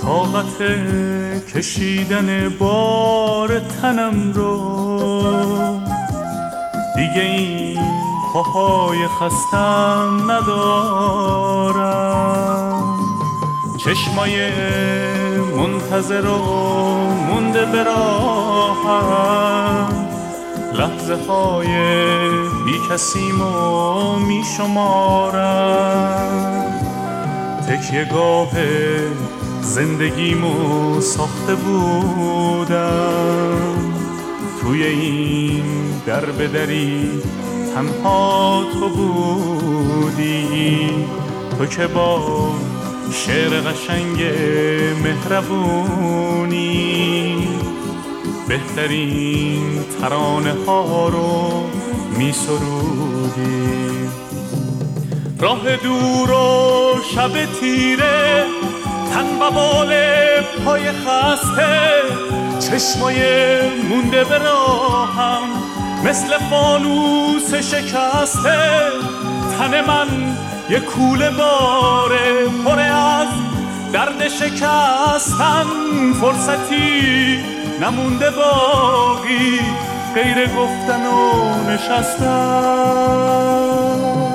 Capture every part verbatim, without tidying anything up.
طاقت کشیدن بار تنم رو دیگه این پاهای خستم ندارم. چشمای منتظر و مونده به راهم، لحظه های بی کسیم و می شمارم. تکیه گاه زندگیمو ساخته بودم، توی این در به دری تنها تو بودی. تو که با شعر قشنگ مهربونی بهترین ترانه ها رو می سرودی. راه دور و شب تیره، تن و بال پای خسته، چشمای مونده به راهم مثل فانوس شکسته. تن من یه کوله باره پر از درد شکستن، فرصتی نمونده باقی غیر گفتن و نشستن.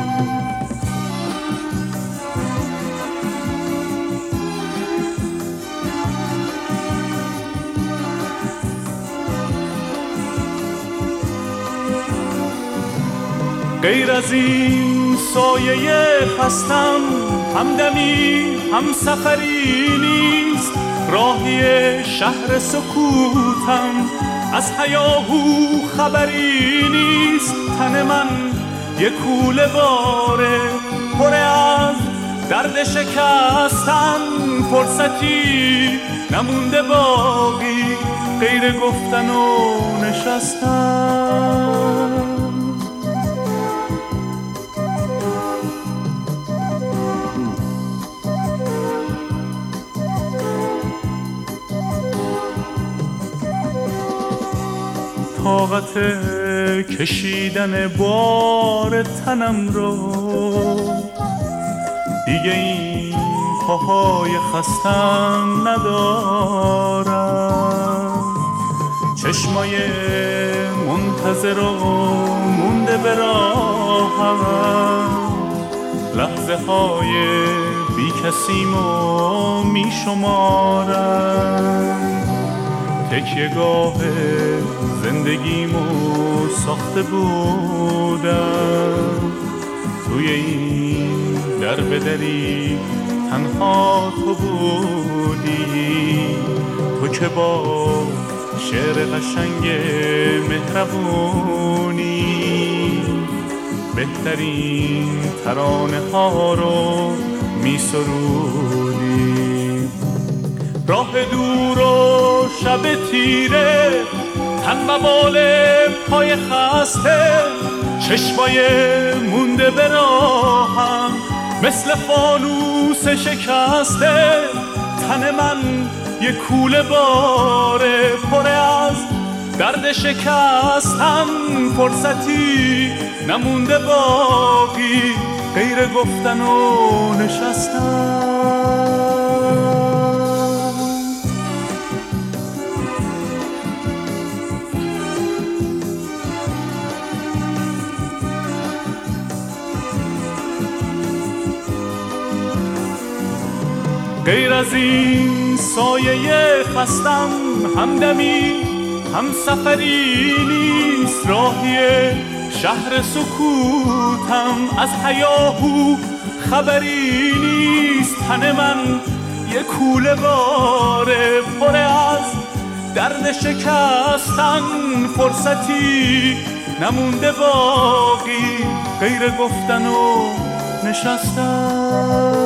غیر از این سایه خستم، همدمی هم سفری نیست. راهی شهر سکوتم، از هیاهو خبری نیست. تن من یک کوله باره پر از درد شکستن، فرصتی نمونده باقی غیر گفتن و نشستن. طاقت کشیدن بار تنم رو دیگه این پاهای خستم ندارم. چشمای منتظر و مونده به راهم، لحظه های بی کسیم و می شمارم. تکیه گاه زندگیمو ساخته بودم، توی این در به دری تنها تو بودی. تو که با شعر قشنگ مهربونی بهترین ترانه ها رو می سرودی. راه دور و شب تیره، تن و بال پای خسته، چشمای مونده به راهم مثل فانوس شکسته. تن من یه کوله باره پر از درد شکستن، فرصتی نمونده باقی غیر گفتن و نشستن. غیر از این سایه خستم، همدمی هم سفری نیست. راهی شهر سکوتم، از هیاهو خبری نیست. تن من یه کوله باره پر از درد شکستن، فرصتی نمونده باقی غیر گفتن و نشستن.